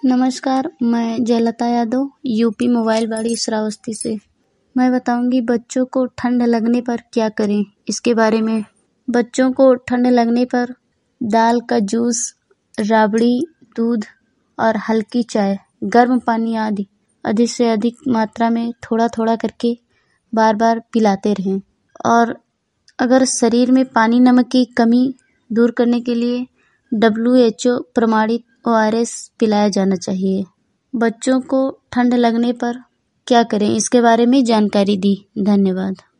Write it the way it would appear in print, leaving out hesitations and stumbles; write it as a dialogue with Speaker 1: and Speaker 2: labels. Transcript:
Speaker 1: नमस्कार, मैं जयलता Yadav UP mobile वाड़ी श्रावस्ती से। मैं बताऊंगी बच्चों को ठंड लगने पर क्या करें इसके बारे में। बच्चों को ठंड लगने पर दाल का जूस, राबड़ी, दूध और हल्की चाय, गर्म पानी आदि अधिक से अधिक मात्रा में थोड़ा थोड़ा करके बार बार पिलाते रहें। और अगर शरीर में पानी नमक की कमी दूर करने के लिए WHO प्रमाणित ORS पिलाया जाना चाहिए। बच्चों को ठंड लगने पर क्या करें इसके बारे में जानकारी दी। धन्यवाद।